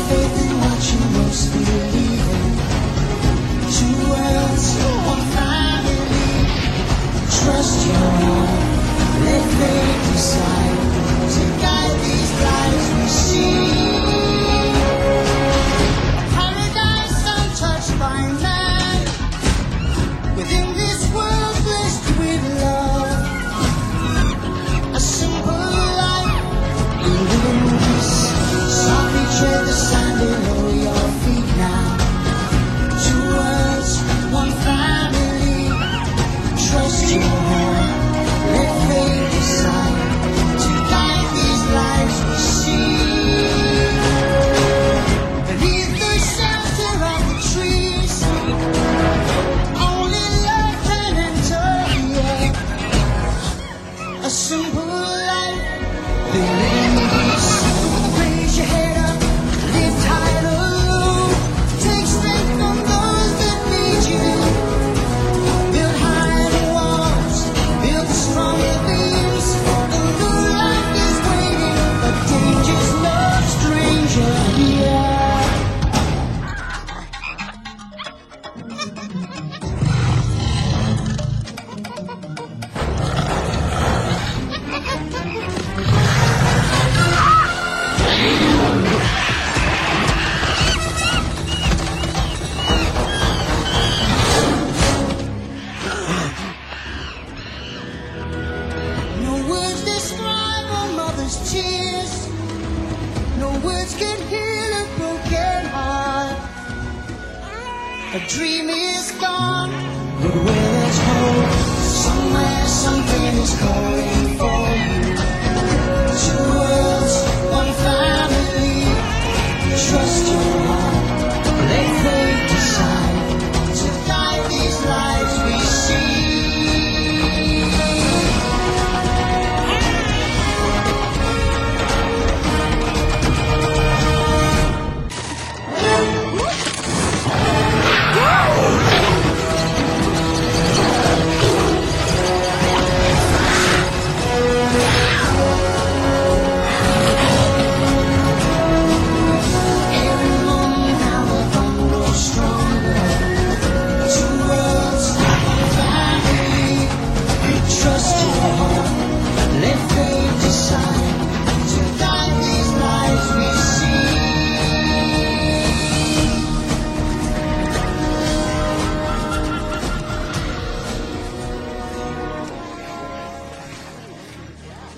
faith in what you most believe in. Two worlds, one family. Trust your heart, let fate decide to guide these lives we see. A paradise untouched by man, within this world blessed with love. A simple life, living in peace. Softly tread the sand below your feet now. Two worlds, one family. Trust your heart, let fate decide to guide these lives we see. Beneath the shelter of the trees, only love can enter here. A simple life, living in peace. Raise your head up, lift high or low. Take strength from those that need you. Build higher walls, build stronger beams. The new life is waiting, but danger's no stranger here. No words describe a mother's tears. No words can heal a broken heart. A dream is gone, but where there's hope, somewhere something is calling for you. Two worlds, one family. Trust